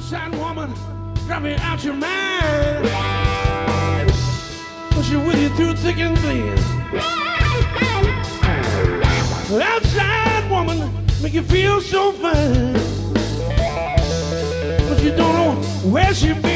Outside woman, drive you out your mind. Push you with you through thick and thin. Outside woman, make you feel so fine. But you don't know where she been.